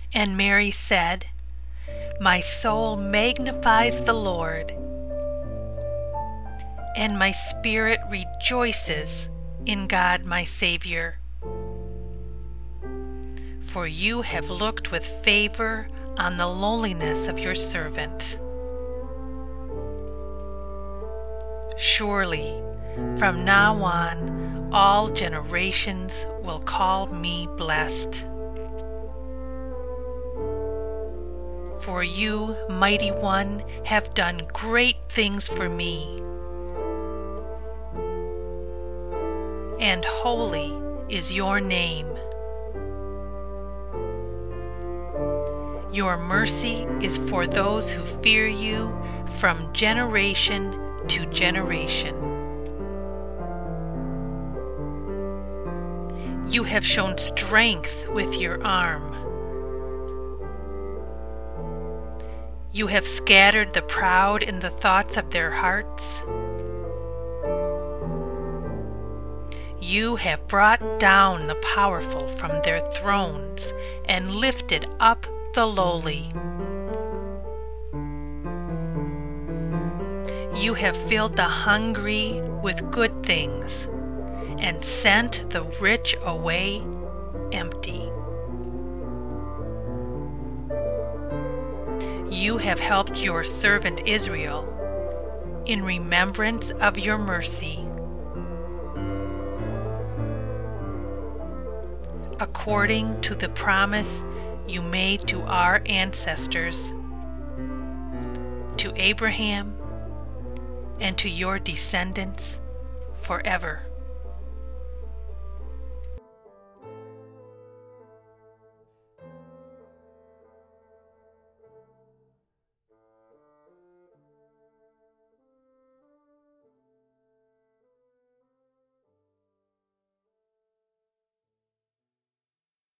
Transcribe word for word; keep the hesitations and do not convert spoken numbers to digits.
And Mary said, My soul magnifies the Lord, and my spirit rejoices in God my Savior. For you have looked with favor on the lowliness of your servant. Surely, from now on, all generations will call me blessed. For you, Mighty One, have done great things for me, and holy is your name. Your mercy is for those who fear you from generation to generation. You have shown strength with your arm. You have scattered the proud in the thoughts of their hearts. You have brought down the powerful from their thrones and lifted up the lowly. You have filled the hungry with good things and sent the rich away empty. You have helped your servant Israel in remembrance of your mercy, according to the promise you made to our ancestors, to Abraham and to your descendants forever.